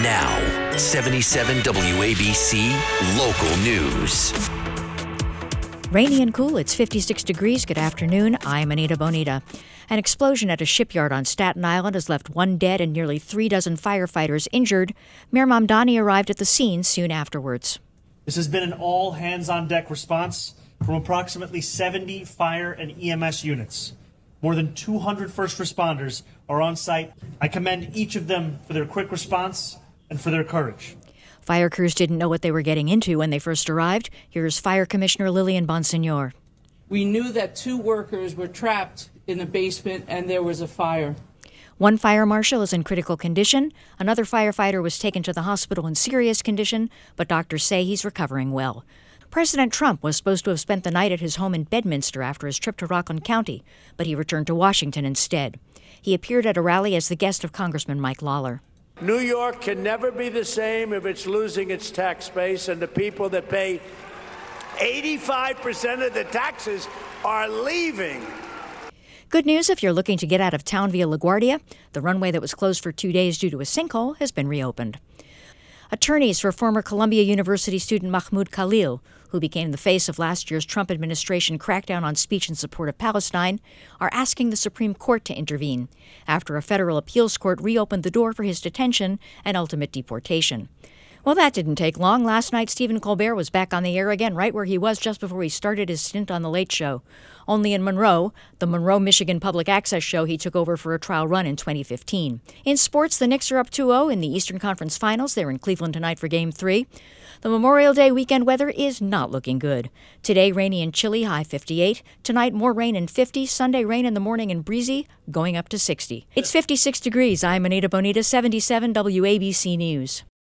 Now, 77 WABC Local News. Rainy and cool, it's 56 degrees. Good afternoon, I'm Anita Bonita. An explosion at a shipyard on Staten Island has left 1 dead and nearly 3 dozen firefighters injured. Mayor Mamdani arrived at the scene soon afterwards. This has been an all-hands-on-deck response from approximately 70 fire and EMS units. More than 200 first responders are on site. I commend each of them for their quick response and for their courage. Fire crews didn't know what they were getting into when they first arrived. Here's Fire Commissioner Lillian Bonsignor. We knew that 2 workers were trapped in the basement and there was a fire. 1 fire marshal is in critical condition. Another firefighter was taken to the hospital in serious condition, but doctors say he's recovering well. President Trump was supposed to have spent the night at his home in Bedminster after his trip to Rockland County, but he returned to Washington instead. He appeared at a rally as the guest of Congressman Mike Lawler. New York can never be the same if it's losing its tax base, and the people that pay 85% of the taxes are leaving. Good news if you're looking to get out of town via LaGuardia. The runway that was closed for 2 days due to a sinkhole has been reopened. Attorneys for former Columbia University student Mahmoud Khalil, who became the face of last year's Trump administration crackdown on speech in support of Palestine, are asking the Supreme Court to intervene after a federal appeals court reopened the door for his detention and ultimate deportation. Well, that didn't take long. Last night, Stephen Colbert was back on the air again, right where he was just before he started his stint on The Late Show. Only in Monroe, the Monroe, Michigan Public Access show he took over for a trial run in 2015. In sports, the Knicks are up 2-0 in the Eastern Conference Finals. They're in Cleveland tonight for Game 3. The Memorial Day weekend weather is not looking good. Today, rainy and chilly, high 58. Tonight, more rain and 50. Sunday, rain in the morning and breezy, going up to 60. It's 56 degrees. I'm Anita Bonita, 77 WABC News.